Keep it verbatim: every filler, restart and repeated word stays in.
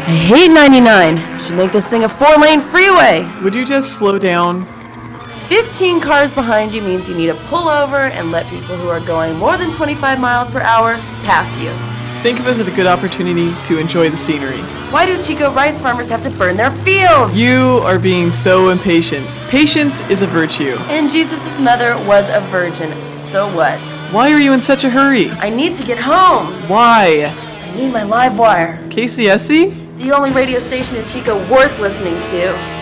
I hate ninety-nine. Should make this thing a four-lane freeway. Would you just slow down? fifteen cars behind you means you need to pull over and let people who are going more than twenty-five miles per hour pass you. Think of it as a good opportunity to enjoy the scenery. Why do Chico rice farmers have to burn their fields? You are being so impatient. Patience is a virtue. And Jesus' mother was a virgin. So what? Why are you in such a hurry? I need to get home. Why? I need my live wire. K C S C? The only radio station in Chico worth listening to.